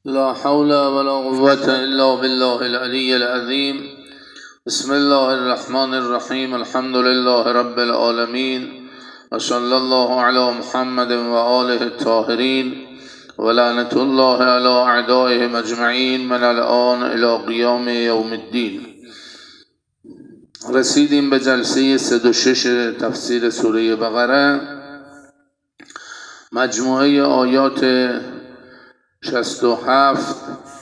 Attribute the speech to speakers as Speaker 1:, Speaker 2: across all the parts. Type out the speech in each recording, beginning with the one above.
Speaker 1: لا حول ولا قوة إلا بالله العلي العظيم. بسم الله الرحمن الرحيم. الحمد لله رب العالمين، وصلى الله على محمد وآله الطاهرين، ولعنة الله على أعدائهم أجمعين من الآن إلى قيام يوم الدين. رسیدیم به جلسه 106 تفسیر سوره بقره، مجموعه آیات 67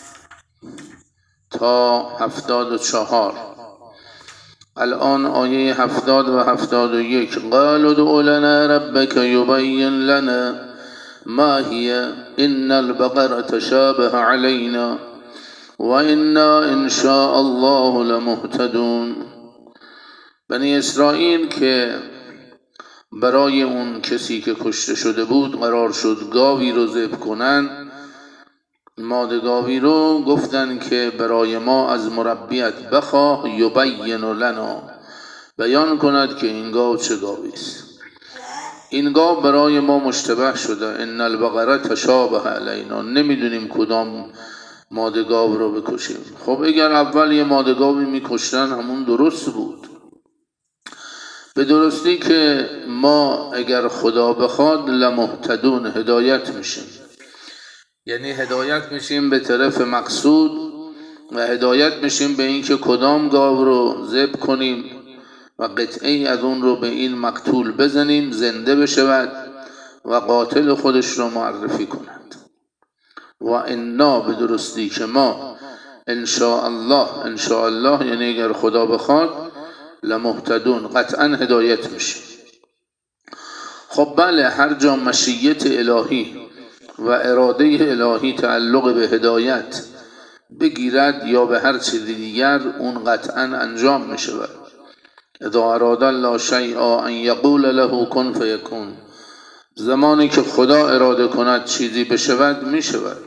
Speaker 1: تا 74. الان آیه 70 و 71. قال ادع لنا ربك يبين لنا ما هي إن البقرة تشابه علينا وإنا إن شاء الله لمهتدون. بنی اسرائیل که برای اون کسی که کشته شده بود قرار شد گاوی رو ذبح کنن، ماده گاوی رو گفتن که برای ما از مربیت بخواه یبین لنا، بیان کند که این گاو چه گاوی است. این گاو برای ما مشتبه شده. ان البقره تشابه علینا، نمیدونیم کدام ماده گاو رو بکشیم. خب اگر اول یه ماده گاوی میکشتن همون درست بود. به درستی که ما اگر خدا بخواد لمهتدون، هدایت میشیم، یعنی هدایت میشیم به طرف مقصود و هدایت میشیم به این که کدام گاو رو ذبح کنیم و قطعه از اون رو به این مقتول بزنیم زنده بشود و قاتل خودش رو معرفی کند. و انا، به درستی که ما ان شاء الله یعنی اگر خدا بخواد لمهتدون، قطعا هدایت میشیم. خب بله، هر جا مشیت الهی و اراده الهی تعلق به هدایت بگیرد یا به هر چیز دیگر، اون قطعا انجام می شود. اذا اراد الله شیئا ان یقول له کن فیکون، زمانی که خدا اراده کند چیزی بشود می شود.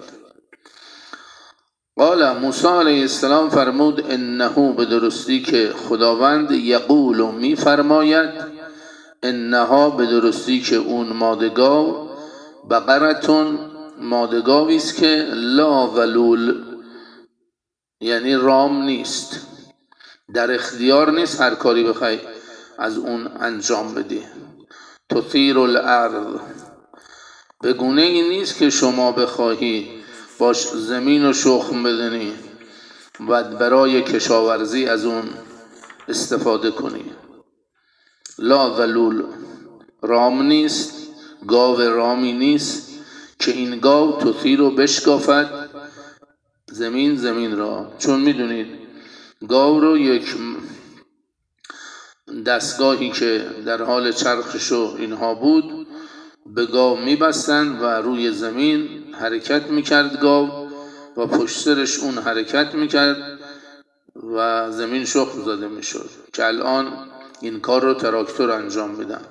Speaker 1: قال موسی علیه السلام فرمود انه، به درستی که خداوند یقول می فرماید، انها، به درستی که اون مادگاو، بقرتون، مادگاوی است که لا ذلول، یعنی رام نیست، در اختیار نیست هر کاری بخوای از اون انجام بدی. تثیر الارض، به گونه ای نیست که شما بخواهی باش زمین و شخم بدنی و برای کشاورزی از اون استفاده کنی. لا ذلول، رام نیست، گاو رامی نیست که این گاو تثیر رو بشکافد زمین را. چون میدونید گاو رو یک دستگاهی که در حال چرخش و اینها بود به گاو میبستن و روی زمین حرکت میکرد گاو و پشت سرش اون حرکت میکرد و زمین شخم زده میشد، که الان این کار رو تراکتور انجام میدن.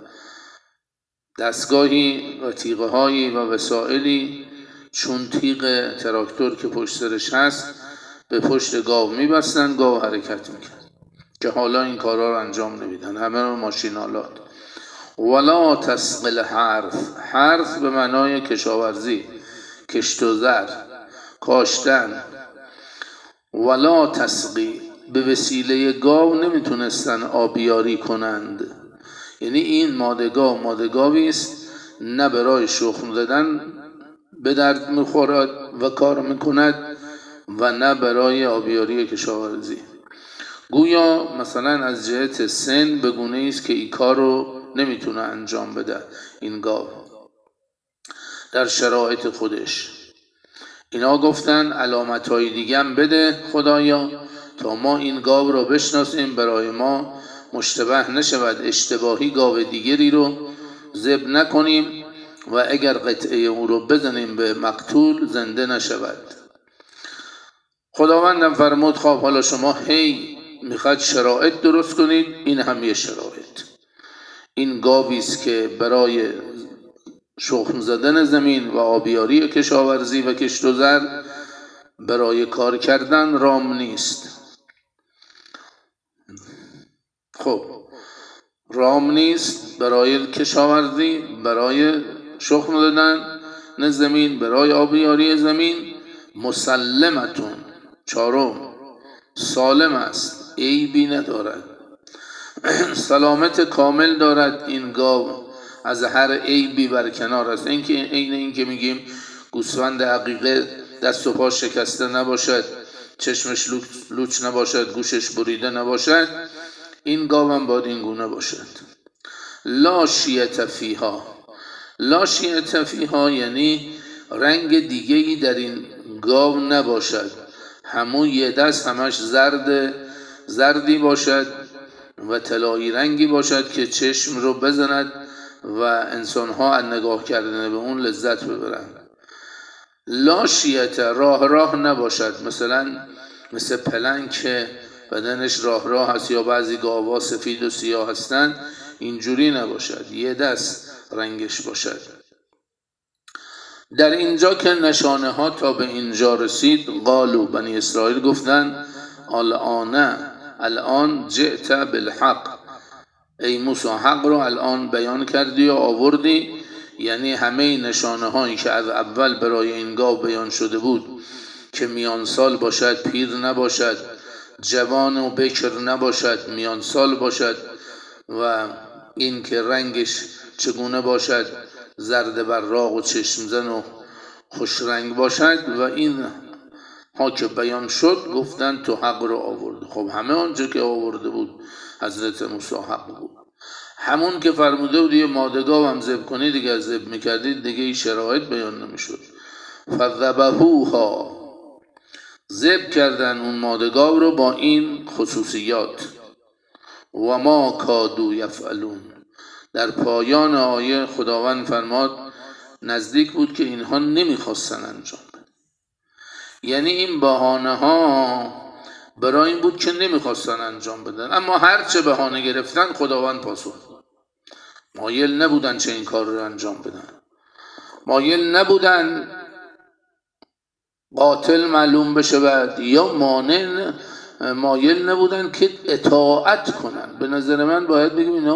Speaker 1: دستگاهی و تیغه هایی و وسائلی چون تیغ تراکتور که پشت سرش هست به پشت گاو میبستن، گاو حرکت میکرد، که حالا این کارها رو انجام نمیدن، همه رو ماشینالات. ولا تسقل حرث به معنای کشاورزی، کشت و زر، کاشتن. ولا تسقی، به وسیله گاو نمیتونستن آبیاری کنند، یعنی این مادگاوی است نه برای شخم زدن به درد میخورد و کار میکند و نه برای آبیاری کشاورزی. گویا مثلا از جهت سن به گونه است که این کار رو نمیتونه انجام بده این گاو در شرایط خودش. اینا گفتن علامتهای دیگه هم بده خدایا تا ما این گاو رو بشناسیم، برای ما مشتبه نشود، اشتباهی گاو دیگری رو ذبح نکنیم و اگر قطعه او رو بزنیم به مقتول زنده نشود. خداوندم فرمود خب حالا شما میخواد شرایط درست کنید، این هم یه شرایط. این گاوی است که برای شخم زدن زمین و آبیاری کشاورزی و کشت و زر، برای کار کردن رام نیست. خب رام نیست برای کشاورزی، برای شخم دادن زمین، برای آبیاری زمین، مسلمتون، چهارم سالم است، عیبی ندارد، سلامت کامل دارد این گاو، از هر عیبی برکنار است. این که میگیم گوسفند عقیقه دست و پا شکسته نباشد، چشمش لوچ نباشد، گوشش بریده نباشد، این گاو هم باید این گونه باشد. لا شیة فیها، لا شیة فیها یعنی رنگ دیگه‌ای در این گاو نباشد، همون یه دست همش زردی باشد و طلایی رنگی باشد که چشم رو بزند و انسان‌ها از نگاه کردن به اون لذت ببرند. لا شیة، راه نباشد، مثل پلنگ که بدنش راه هست یا بعضی گاوا سفید و سیاه هستند، اینجوری نباشد، یه دست رنگش باشد. در اینجا که نشانه ها تا به اینجا رسید، قالوا بنی اسرائیل گفتن الان جئت بالحق، ای موسی حق رو الان بیان کردی و آوردی، یعنی همه نشانه هایی که از اول برای این گاو بیان شده بود که میان سال باشد، پیر نباشد، جوان و بکر نباشد، میان سال باشد و این که رنگش چگونه باشد، زرد براق و چشمزن و خوش رنگ باشد، و این ها که بیان شد گفتن تو حق رو آورد. خب همه آنچه که آورده بود حضرت موسی حق بود، همون که فرموده بود یه ماده گاو هم ذبح کنید دیگه ذبح میکردید دیگه این شرایط بیان نمیشد. فذبحوها، ذبح کردن اون ماده گاو رو با این خصوصیات. و ما کادوا یفعلون، در پایان آیه خداوند فرماد نزدیک بود که اینها نمیخواستن انجام بدن، یعنی این بهانه ها برای این بود که نمیخواستن انجام بدن، اما هرچه بهانه گرفتن خداوند پاسخ داد. مایل نبودن چه این کار رو انجام بدن، مایل نبودن قاتل معلوم بشه بعد، یا مایل نبودن که اطاعت کنن. به نظر من باید بگیم اینا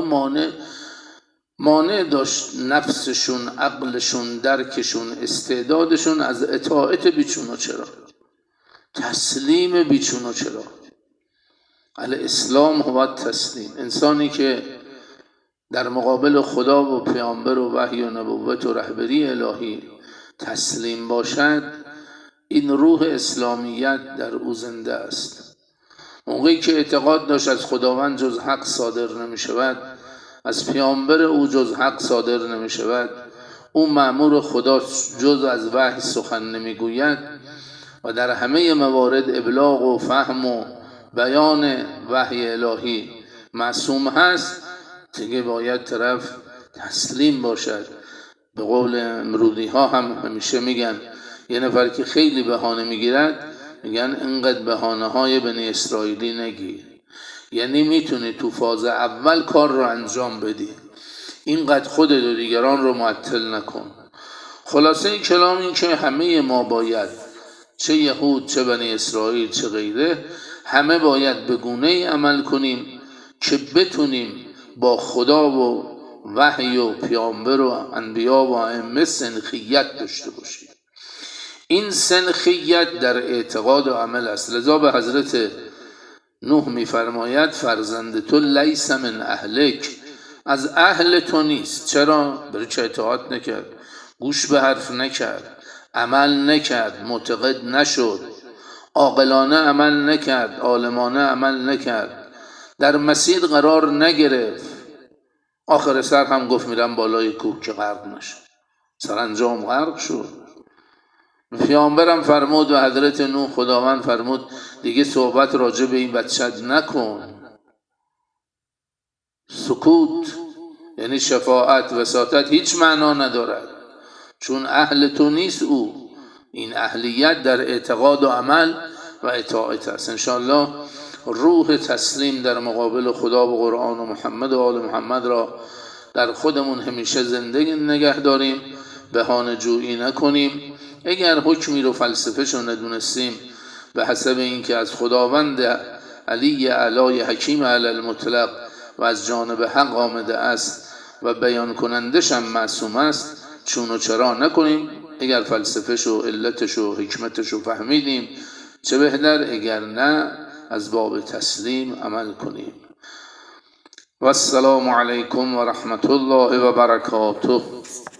Speaker 1: مانع داشت نفسشون، عقلشون، درکشون، استعدادشون از اطاعت بیچون و چرا، تسلیم بیچون و چرا. الاسلام هو تسلیم. انسانی که در مقابل خدا و پیامبر و وحی و نبوت و رهبری الهی تسلیم باشد، این روح اسلامیت در او زنده است. موقعی که اعتقاد داشت از خداوند جز حق صادر نمی شود، از پیامبر او جز حق صادر نمی شود، او مأمور خدا جز از وحی سخن نمی گوید و در همه موارد ابلاغ و فهم و بیان وحی الهی معصوم هست، دیگه باید طرف تسلیم باشد. به قول امرودی ها هم همیشه میگن یه نفر که خیلی بهانه میگیرد، میگن اینقدر بهانه های بنی اسرائیلی نگیر، یعنی میتونی تو فاز اول کار رو انجام بدی، اینقدر خودت و دیگران رو معطل نکن. خلاصه این کلام این که همه ما باید، چه یهود چه بنی اسرائیل چه غیره، همه باید به گونه‌ای عمل کنیم که بتونیم با خدا و وحی و پیامبر و انبیا و ائمه سنخیت داشته باشیم. این سنخیت در اعتقاد و عمل است. لذا به حضرت نوح میفرماید فرزند تو لیس من اهلک، از اهل تو نیست. چرا؟ برای که اطاعت نکرد، گوش به حرف نکرد، عمل نکرد، معتقد نشد، عاقلانه عمل نکرد، عالمانه عمل نکرد، در مسیر قرار نگرفت، آخر سر هم گفت میرم بالای کوه که غرق نشه، سرانجام غرق شد. پیامبرم فرمود و حضرت نوح خداوند فرمود دیگه صحبت راجع به این بچه نکن. سکوت یعنی شفاعت، وساطت هیچ معنا ندارد، چون اهل تو نیست او. این اهلیت در اعتقاد و عمل و اطاعت است. انشاءالله روح تسلیم در مقابل خدا و قرآن و محمد و آل محمد را در خودمون همیشه زنده نگه داریم، بهانه جویی نکنیم. اگر حکمی رو فلسفه شو ندونستیم، به حسب اینکه از خداوند علی اعلای حکیم علی المطلق و از جانب حق آمده است و بیان کنندش هم معصوم است، چون و چرا نکنیم. اگر فلسفهش و علتش و حکمتش رو فهمیدیم چه بهتر، اگر نه از باب تسلیم عمل کنیم. و السلام علیکم و رحمت الله و برکاته.